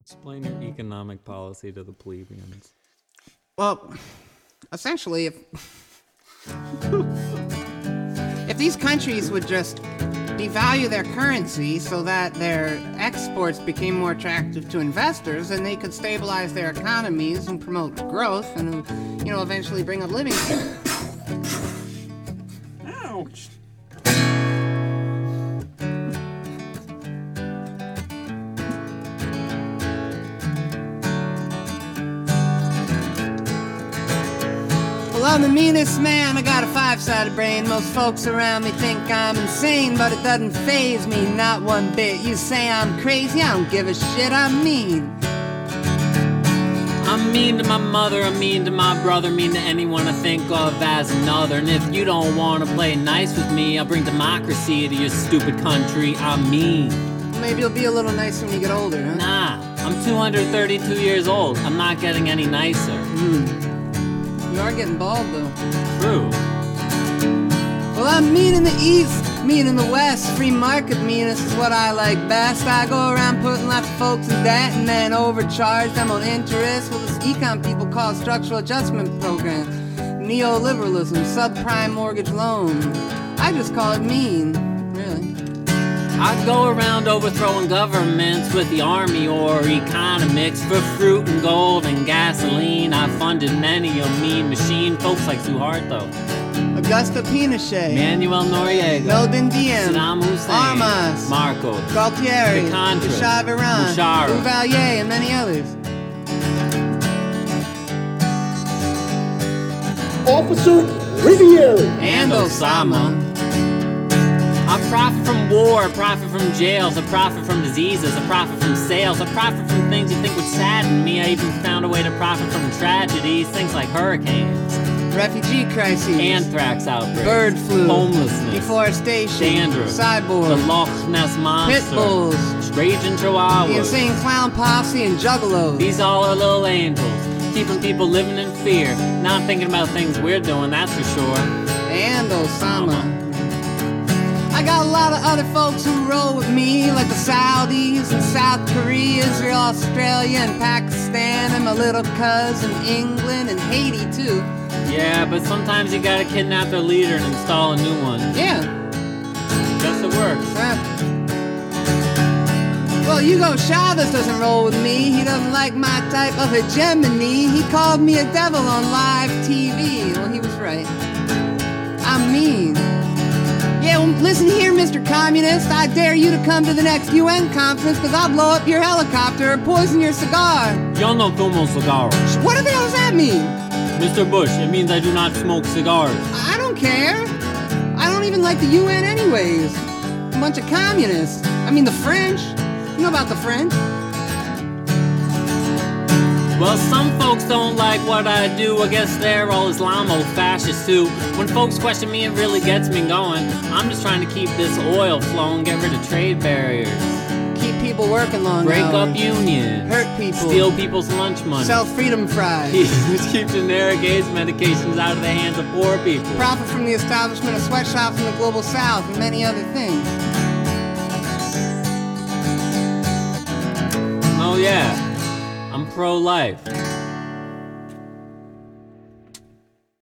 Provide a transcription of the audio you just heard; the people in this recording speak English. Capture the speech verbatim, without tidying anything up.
Explain your economic policy to the plebeians. Well, essentially, if if these countries would just devalue their currency so that their exports became more attractive to investors, then they could stabilize their economies and promote growth, and you know, eventually bring up living. Ouch. Well, I'm the meanest man, I got a five-sided brain. Most folks around me think I'm insane, but it doesn't faze me, not one bit. You say I'm crazy, I don't give a shit, I'm mean. I'm mean to my mother, I'm mean to my brother, mean to anyone I think of as another. And if you don't want to play nice with me, I'll bring democracy to your stupid country. I'm mean. Maybe you'll be a little nicer when you get older, huh? Nah, I'm two hundred thirty-two years old. I'm not getting any nicer. Hmm. You are getting bald, though. True. Well, I'm mean in the east, mean in the west. Free market meanness is what I like best. I go around putting lots of folks in debt and then overcharge them on interest. Well, this econ people call structural adjustment program, neoliberalism, subprime mortgage loan. I just call it mean, really. I'd go around overthrowing governments with the army or economics for fruit and gold and gasoline. I funded many a mean machine. Folks like Suharto, Augusta Pinochet, Manuel Noriega, Meldon Diem, Saddam Hussein, Armas, Marco, Galtieri, the Contras, Shah of Iran, Mushara, Duvalier, and many others. Officer Riviere. And Osama. I profit from war, I profit from jails, I profit from diseases, I profit from sales, I profit from things you think would sadden me. I even found a way to profit from tragedies, things like hurricanes, Refugee crises, anthrax outbreaks, bird flu, homelessness, deforestation, dandruff, cyborg, the Loch Ness monster, pit bulls, raging chihuahuas, the insane clown posse, and juggalos. These all are little angels, keeping people living in fear, not thinking about things we're doing, that's for sure. And Osama. I got a lot of other folks who roll with me, like the Saudis and South Korea, Israel, Australia, and Pakistan, and my little cousin England and Haiti too. Yeah, but sometimes you gotta kidnap their leader and install a new one. Yeah. Guess it works. Uh, well, Hugo Chavez doesn't roll with me. He doesn't like my type of hegemony. He called me a devil on live T V. Well, he was right. I'm mean. Yeah, well, listen here, Mister Communist. I dare you to come to the next U N conference, because I'll blow up your helicopter or poison your cigar. Yo no fumo cigarros. What the hell does that mean? Mister Bush, it means I do not smoke cigars. I don't care. I don't even like the U N anyways. A bunch of communists. I mean, the French. You know about the French? Well, some folks don't like what I do. I guess they're all Islamo-fascists too. When folks question me, it really gets me going. I'm just trying to keep this oil flowing, get rid of trade barriers, Keep people working long break hours. up unions, Hurt people. steal people's lunch money, Sell freedom fries. keep generic AIDS medications out of the hands of poor people, Profit from the establishment of sweatshops in the global south and many other things. Oh yeah, I'm pro-life.